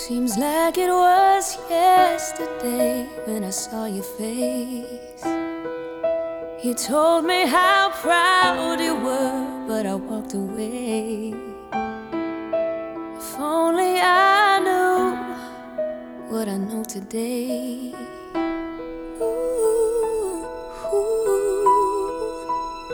Seems like it was yesterday when I saw your face. You told me how proud you were, but I walked away. If only I knew what I know today. Ooh, ooh.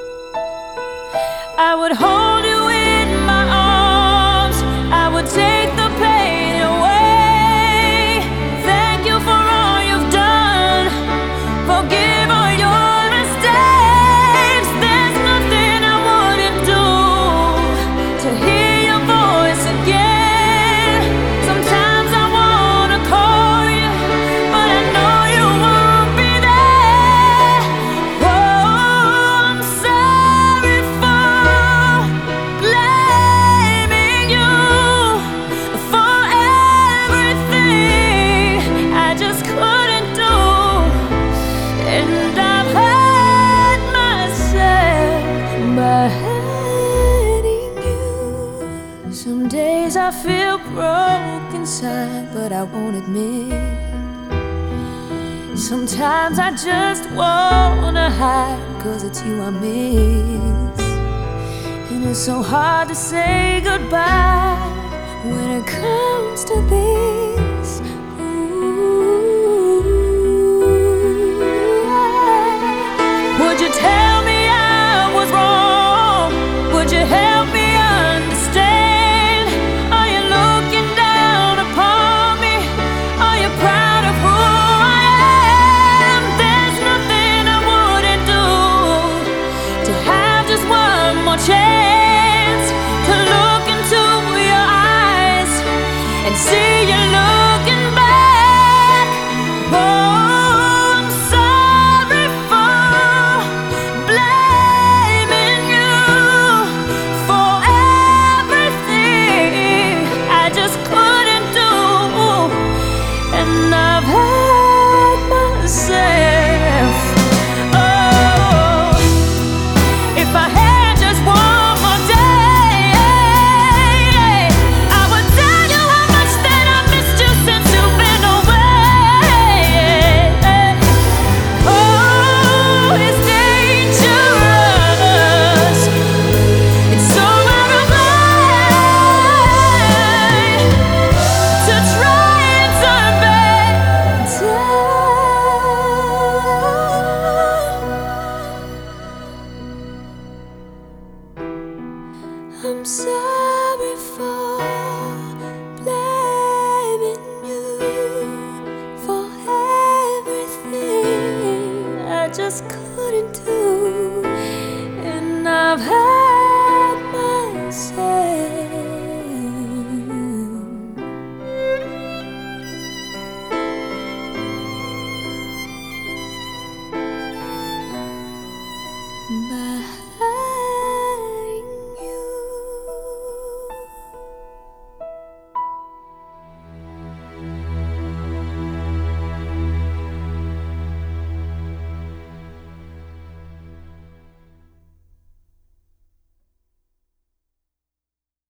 I would hold you in my arms, I would take the pain away. Thank you for all you've done, forgive all your mistakes. There's nothing I wouldn't do to hear your voice again. Sometimes I wanna call you, but I know you won't be there. Oh, I'm sorry for blaming you for everything I just couldn't do. And I've hurt myself by hurting you. Some days I feel broke inside, but I won't admit. Sometimes I just wanna hide, 'cause it's you I miss. And it's so hard to say goodbye when it comes to this. Ooh. Would you tell me I was wrong? Would you help me understand? Are you looking down upon me? Are you proud of who I am? There's nothing I wouldn't do to have just one more chance to look into your eyes and see you looking back. Oh, I'm sorry for blaming you for everything I just couldn't do. And I've hurt myself. Oh, if I had just one more day, I would tell you how much that I missed you since you've been away. Oh, it's dangerous. It's so out of line to try and turn back time. I'm sorry for blaming you for everything I just couldn't do. And I've hurt myself. Bye.